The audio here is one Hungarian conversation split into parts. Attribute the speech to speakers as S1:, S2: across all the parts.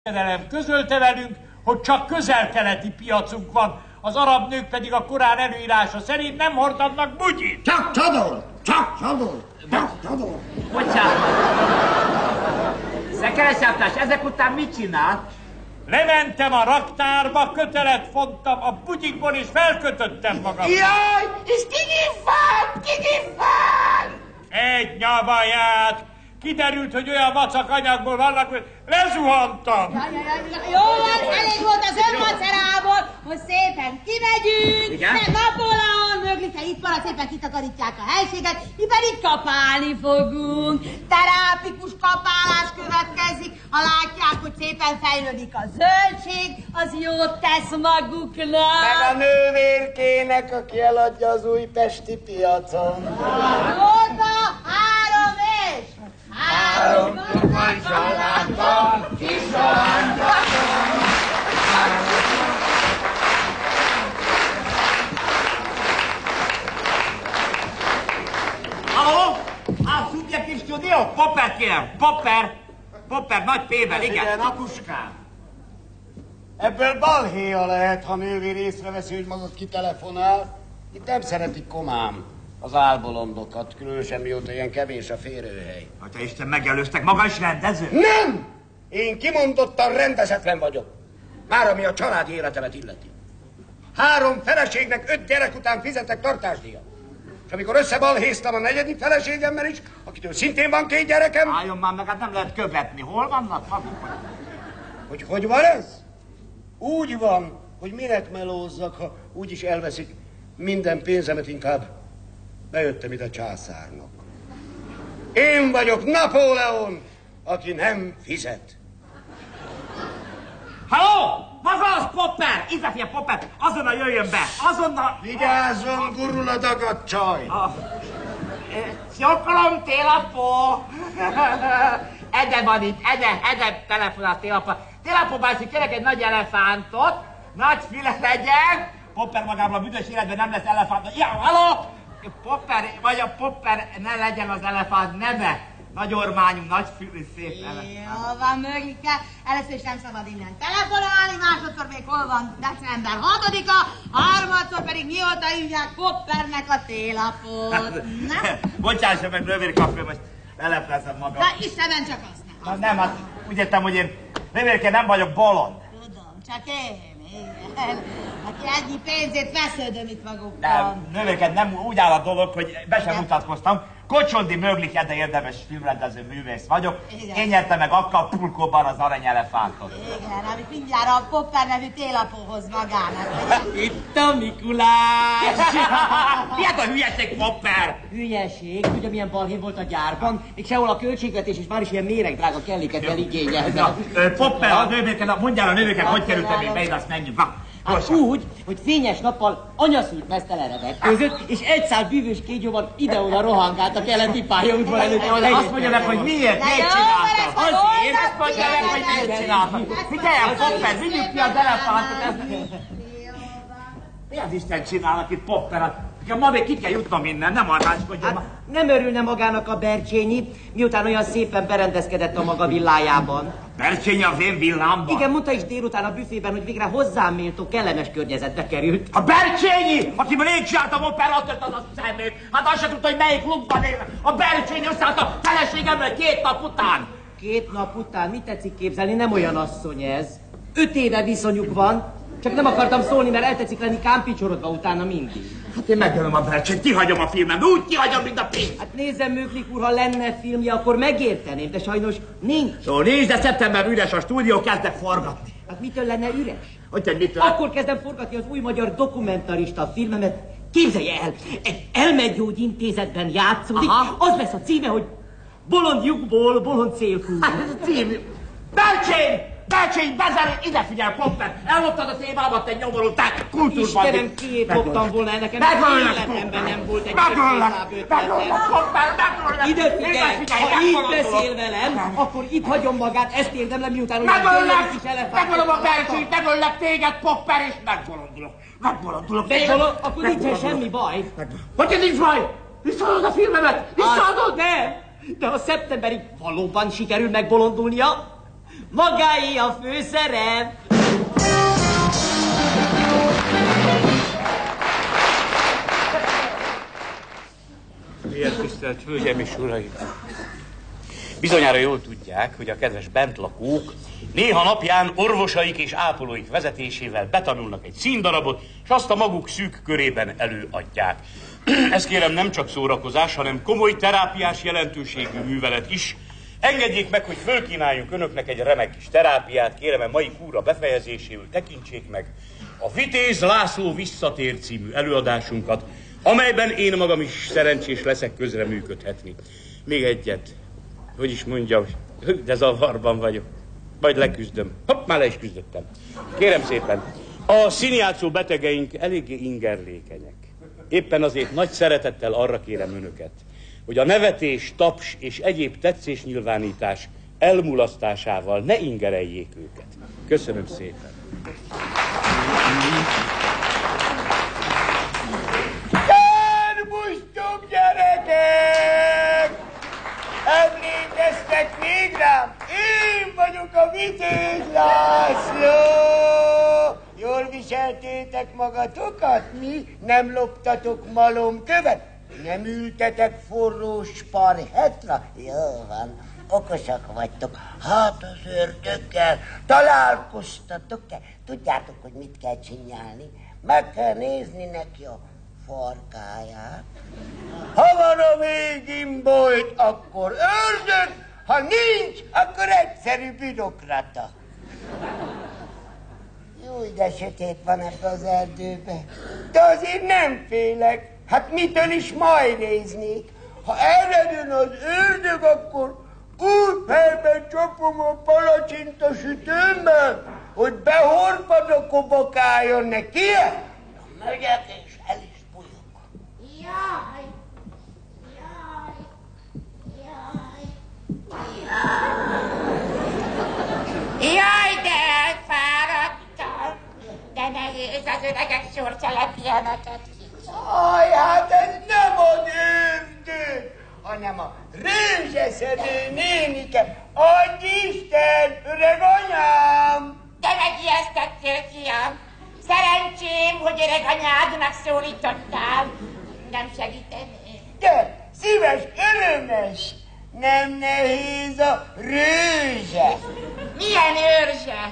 S1: kereskedelem közölte velünk, hogy csak közel-keleti piacunk van, az arab nők pedig a Korán előírása szerint nem hordhatnak bugyit.
S2: Csak csodol! Csak csodol! Csak csodol!
S3: Bocsánat! Szekeresáptás, ezek után mit csinál?
S1: Lementem a raktárba, kötelet fogtam a bugyikból és felkötöttem magam.
S2: Jaj! És kigifált!
S1: Egy nyavaját! Kiderült, hogy olyan vacak anyagból vannak, hogy lezuhantam.
S4: Jó van, elég volt az önmacerából, hogy szépen kimegyünk.
S3: Igen?
S4: Nem Napóleon, Möglike itt marad, szépen kitakarítják a helységet, mi pedig kapálni fogunk. Terápikus kapálás következik, ha látják, hogy szépen fejlődik a zöldség, az jót tesz maguknak.
S2: Meg a nővérkének, aki eladja az újpesti piacon.
S4: Jóta, 3 és... 3
S2: Nagy családban, kis családban.
S3: Halló? Szubjektív stúdió? Popper kérem, Popper, nagy P-vel, igen.
S2: Igen, apuskám. Ebből balhéja lehet, ha nővér észreveszi, hogy maga kitelefonál. Itt nem szeretik komám az álbolondokat, különösen mióta ilyen kevés a férőhely.
S3: Atya Isten, megelőztek, maga is rendező?
S2: Nem! Én kimondottan rendezetlen vagyok. Már ami a családi életemet illeti. 3 feleségnek 5 gyerek után fizetek tartásdíjat. És amikor összebalhéztam a 4. feleségemmel is, akitől szintén van 2 gyerekem...
S3: Álljon már meg, hát nem lehet követni. Hol vannak maguk?
S2: Hogy van ez? Úgy van, hogy minek melózzak, ha úgyis elveszik minden pénzemet, inkább bejöttem ide császárnak. Én vagyok Napóleon, aki nem fizet.
S3: Halló! Maga az Popper! Izafia Popper! Azonnal jöjjön be! Azonnal...
S2: Vigyázzon, gurul a dagadt csaj!
S3: Szokolom, télapó! Ede van itt, Ede telefonál télapó. Télapó bácsi, kérek egy nagy elefántot, nagy füle legyen. Popper magában a büdös életben nem lesz elefánt. Ja, halló! Popper, vagy a Popper ne legyen az elefánt neve. Nagy ormányú, nagy fülű, szép elefánt.
S4: Jó van, Möglike. Először is nem szabad innen telefonálni, másodszor még hol van december 6-a, harmadszor pedig mióta hívják Poppernek a télapót.
S3: Bocsásson meg, nővérkapő, most leleplezem magam.
S4: Na, Istenben csak azt nem.
S3: Na, nem, hát úgy értem, hogy én nővérke nem vagyok bolond.
S4: Tudom, csak én, igen. Aki ennyi pénzét vesződöm itt magukkal.
S3: Nem, nővérke, nem úgy áll a dolog, hogy be sem mutatkoztam. Kocsondi Möglike, de érdemes filmrendező művész vagyok.
S4: Igen.
S3: Én nyertem meg Acapulcóban az aranyelefántot.
S4: Igen, amit mindjárt a Popper nevű télapóhoz magának.
S5: Itt a Mikulás!
S3: Mi hát a hülyeség, Popper?
S5: Hülyeség, ugye milyen balhé volt a gyárban, még sehol a költségvetés, és már is ilyen méregdrága kelléket kell igényelni.
S3: Popper, a nővérke, mondjál a nővérke, hogy kerültem még be ide, azt menjünk.
S5: Hát úgy, hogy fényes nappal anyaszült mesztelenre vetkőzött, és egy szál bűvös kégyóban ide-oda rohangált a keleti pályaudvar előtt.
S3: Azt mondja meg, hogy miért csinálta. Azért, azt mondja meg, hogy miért csinálta. Figyeljen, Popper, vigyük ki az elefántot. Mi az Isten csinálnak itt, Popper? Ma még ki kell jutnom innen, nem arráskodjon.
S5: Hát nem örülne magának a Bercsényi, miután olyan szépen berendezkedett a maga villájában.
S3: Bercsényi az én villámban?
S5: Igen, mondta is délután a büfében, hogy végre hozzám méltó, kellemes környezetbe került.
S3: A Bercsényi, akiben én csináltam operatört, az a szemét. Hát azt se tudta, hogy melyik klubban él. A Bercsényi összeállt a feleségemmel 2 nap után.
S5: 2 nap után? Mit tetszik képzelni? Nem olyan asszony ez. 5 éve viszonyuk van. Csak nem akartam szólni, mert eltetszik lenni kámpicsorodva utána mindig.
S3: Hát én megölöm a Bercsényt, kihagyom a filmem, úgy kihagyom, mint a pénzt.
S5: Hát nézzem, Möglik úr, ha lenne filmje, akkor megérteném, de sajnos nincs.
S3: Szóval nincs, de szeptember üres a stúdió, kezdek forgatni.
S5: Hát mitől lenne üres?
S3: Hogy te mitől?
S5: Akkor kezdem forgatni az új magyar dokumentarista filmemet. Képzelje el, egy elmegyógyintézetben játszódik, az lesz a címe, hogy Bolond lyukból, bolond célkú.
S3: Hát ez a cím. Bercsény! Bercsény, bezár, ide figyelj, Popper! Elloptad a témámat, egy nyomorú, te kultúrban.
S5: Istenem, kiét loptam volna el nekem, életemben nem volt egy
S3: megöllek, Popper, megöllek!
S5: Ide figyelj, ha így beszél velem, akkor itt hagyom magát, ezt érdemlem, miután olyan
S3: megöllek,
S5: kis elefánt.
S3: megöllem a Bercsényt, megöllek téged, Popper, és megbolondulok.
S5: Begbolondulok, akkor nincsen semmi baj.
S3: Hogy nincs baj? Visszaadod a filmemet? Visszaadod?
S5: Nem, de ha szeptemberig valóban sikerül megbolondulnia, magáé a főszerep.
S6: Milyen tisztelt Hölgyeim és Uraim! Bizonyára jól tudják, hogy a kedves bentlakók néha napján orvosaik és ápolóik vezetésével betanulnak egy színdarabot, és azt a maguk szűk körében előadják. Ez kérem nem csak szórakozás, hanem komoly terápiás jelentőségű művelet is. Engedjék meg, hogy fölkínáljunk önöknek egy remek kis terápiát, kérem, a mai kúra befejezéséül tekintsék meg a Vitéz László visszatér című előadásunkat, amelyben én magam is szerencsés leszek közreműködhetni. Még egyet, hogy is mondjam, de zavarban vagyok. Majd leküzdöm. Hopp, már le is küzdöttem. Kérem szépen, a színjátszó betegeink eléggé ingerlékenyek. Éppen azért nagy szeretettel arra kérem önöket, hogy a nevetés, taps és egyéb tetszésnyilvánítás elmulasztásával ne ingereljék őket. Köszönöm szépen.
S2: Szerbusztok, gyerekek! Emlékeztek még rám? Én vagyok a Vitéz László! Jól viseltétek magatokat? Mi? Nem loptatok malomkövet? Nem ültetek forró sparhetra? Jó van, okosak vagytok. Hát az ördöggel találkoztatok-e? Tudjátok, hogy mit kell csinálni? Meg kell nézni neki a farkáját. Ha van a végén bojt, akkor ördög, ha nincs, akkor egyszerű bürokrata. Jó, de sötét van ebbe az erdőbe. De azért nem félek. Hát mitől is majd néznék? Ha eredön az ördög, akkor úgy fejben csapom a palacsinta sütőmmel, hogy behorpad a kobakáljon neki. Na, megyek és el is bújok.
S7: Jaj! Jaj! Jaj! Jaj, de elfáradtam! De nehéz az öregek sorsa lepilyeneket.
S2: Aj, hát ez nem az ördög, hanem a rőzseszedő nénike. Adj Isten, öreg anyám!
S7: De megijesztettél, fiam! Szerencsém, hogy öreg anyádnak szólítottál. Nem segítenél.
S2: De szíves, örömes, nem nehéz a rőzse.
S7: Milyen őrzse?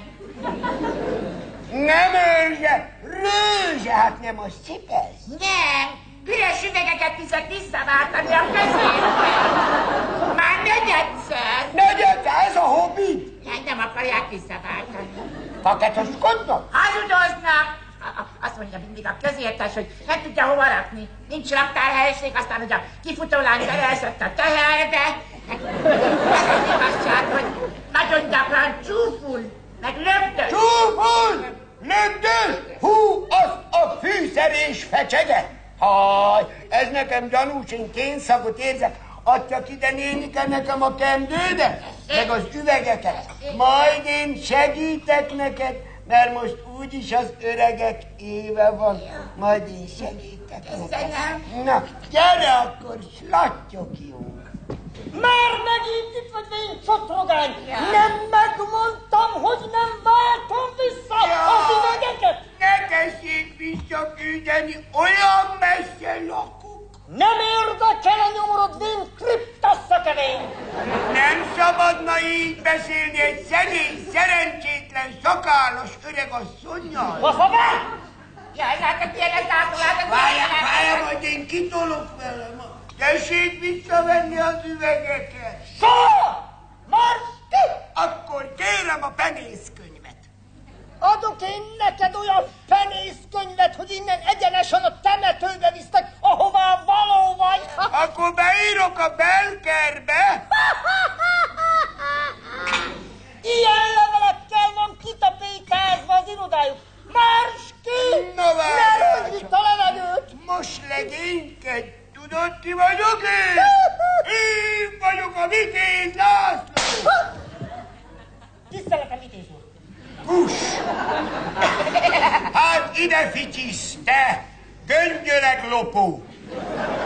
S2: Nem őrzse, rőzse, hát nem azt cipelsz.
S7: Nem, üres üvegeket viszek visszaváltani a kezébe. Már negyedszer.
S2: Negyedszer, ez a hobbit?
S7: Nem akarják visszaváltani.
S2: Paketoskodnak?
S7: Hazudoznak. Azt mondja mindig a közértes, hogy nem tudja hova rakni. Nincs raktárhelység, aztán hogy a kifutólány beleesett a teherbe. Ez az igazság, hogy nagyon gyakran csúful, meg lögdös.
S2: Csúful! Lögdös! Hú, az a fűszerés fecsege! Haj, ez nekem gyanús, én kénszagot érzek. Adjak ide nénike nekem a kendődet, meg az üvegeket. Majd én segítek neked, mert most úgyis az öregek éve van. Majd én segítek neked. Na, gyere akkor, slattyogjunk.
S5: Már megint itt vagy, én csotrogány! Nem megmondtam, hogy nem váltom vissza az üvegeket!
S2: Ne tessék visszaküldeni, olyan messze lakok.
S5: Nem érdekel a nyomorod, vén kriptasszakevény!
S2: Nem szabadna így beszélni egy szegény, szerencsétlen, szakállas öregasszonnyal.
S5: Bassza be!
S7: Jaj, látod, ilyen ez látod,
S2: Várja, majd én kitolok velem. Tessék visszavenni az üvegeket.
S5: Soha! Marsz ki!
S2: Akkor kérem a penészkönyvet.
S5: Adok én neked olyan penészkönyvet, hogy innen egyenesen a temetőbe visztek, ahová való vagy.
S2: Akkor beírok a belkerbe.
S5: Ilyen levelekkel van kitapékázva az irodájuk. Márs ki!
S2: Na,
S5: ne rúgj itt a levegőt!
S2: Most legénykedj. Tudod, ki vagyok én? Én vagyok a Vitéz László.
S5: Tiszteletem, Vitéz úr!
S2: Kus! Hát ide ficsisz, te göngyöleglopó!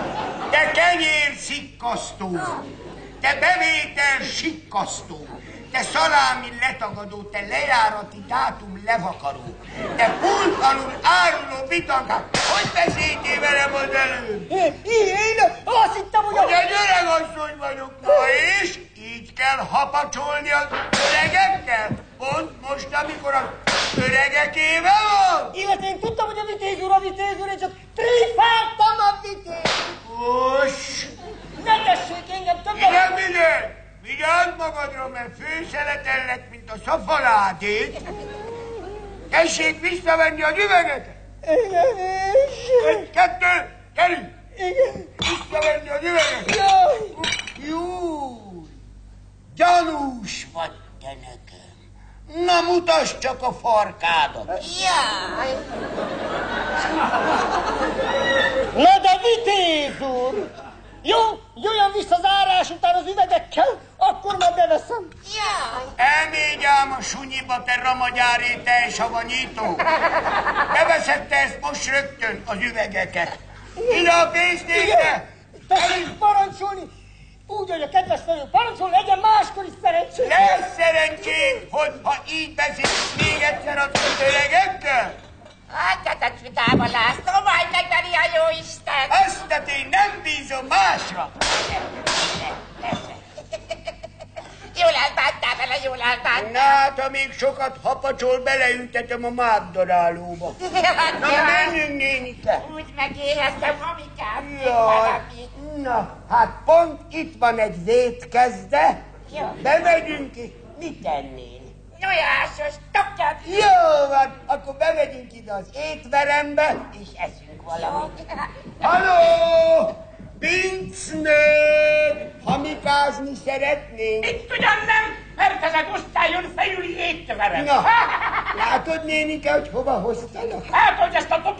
S2: Te kenyér szikkasztó! Te bevétel sikkasztó! te szalámi letagadó, te lejárati dátum levakaró, te pult alul áruló bitankák, hogy beszéltél velem az előbb?
S5: Én azt hittem, hogy...
S2: Hogy egy öreg asszony vagyok, na és így kell hapacsolni az öregekkel? Pont most, amikor az öregekével van?
S5: Illetve én tudtam, hogy a vitéz úr, én csak tréfáltam a vitéz.
S2: Os!
S5: Ne tessék engem többet!
S2: Igen, vigyázz magadra, mert főszeletellek, mint a szafaládét. Tessék visszavenni az üveget!
S5: Igen,
S2: Egy, kettő, gyerünk!
S5: igen.
S2: Visszavenni az üveget!
S5: Jaj!
S2: Jó! Gyanús vagy te nekem. Na mutasd csak a farkádat.
S7: Jaj!
S5: Na de vitéz úr! Jó, jöjjön vissza zárás után az üvegekkel, akkor majd beveszem.
S7: Jaj!
S2: Elmégy ám a sunyiba, te ramagyári tejsavanyító. Beveszed te ezt most rögtön, az üvegeket. Ide a pénztégre!
S5: Tessék parancsolni! Úgy, hogy a kedves felül parancsol, legyen máskor is szerencsés.
S2: Lesz szerencsém, hogy ha így beszélsz még egyszer az öregekkel?
S7: Hát, te csodába László, majd megveri a jóisten!
S2: Ezt én nem bízom másra.
S7: Jól elbántál vele, jól elbántál!
S2: Na hát, ha még sokat hapacsol, beleültetem a mágdarálóba. Na menjünk, nénike.
S7: Úgy megéheztem, amikám.
S2: Jaj, na, hát pont itt van egy vétkezde.
S7: Jó.
S2: Bemegyünk és mit ennél?
S7: Nyojásos, tokjad!
S2: Jó van, akkor bemegyünk ide az étterembe, és eszünk valamit. Halló! Pincnők! Hamikázni szeretnénk.
S3: Itt ugyan nem, mert ez az osztályon felüli étterem.
S2: Na, látod, nénike, hogy hova hoztalak?
S3: Hát, hogy ezt a